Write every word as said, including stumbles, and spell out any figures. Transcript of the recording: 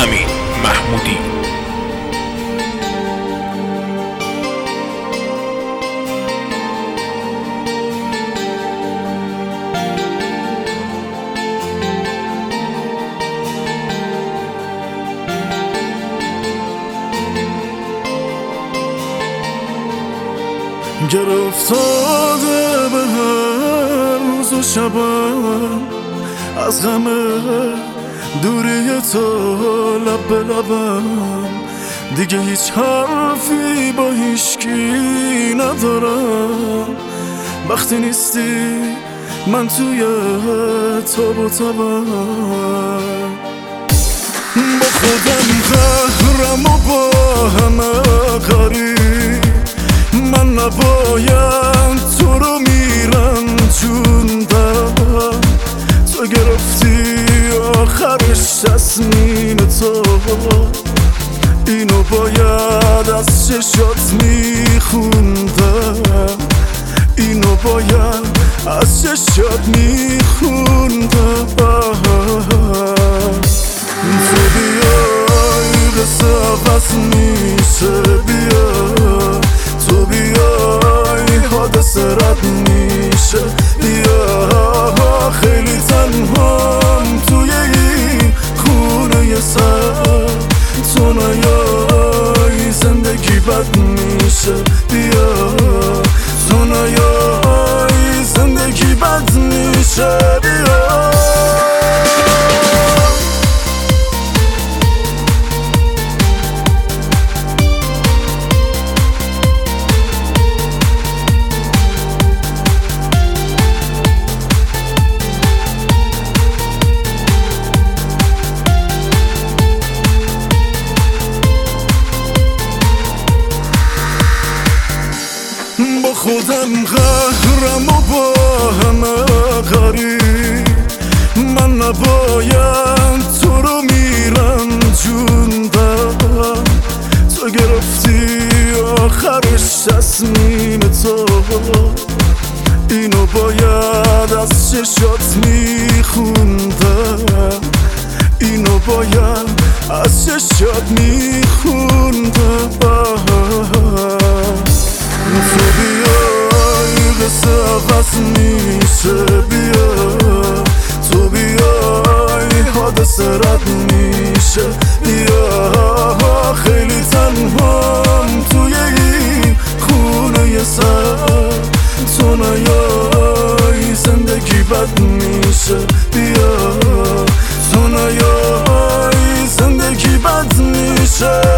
امین محمودی. گرفتاده به هر روز و شبم، از غم دوری تو لب به لبم. دیگه هیچ حرفی با هیچکی ندارم. وقتی نیستی من توی تاب و تبم، با خودم قهرم و با همه کاری. من نباید تو رو میرم جوندم، تو گرفتی آخرش تصمیم تو. اینو باید از چشات میخوندم، اینو باید از چشات میخوندم. تو بیای قصه عوض میشه، بیا تو بیای حادثه رد میشه. بیا خیلی تنهام توی این خونه سر، تو نیای زندگی بد میشه. بیا تو نیای زندگی بد میشه. بیا با خودم قهرم و با همه کاری. من نباید تو رو میرم جوندم، تو گرفتی آخرش تصمیم تو. اینو باید از چشات میخوندم، اینو باید از چشات میخوندم. تو بیای قصه عوض میشه، بیا تو بیای حادثه رد میشه. بیا خیلی تنهام توی این خونه سر، تو نیای زندگی بد میشه. بیا تو نیای زندگی بد میشه.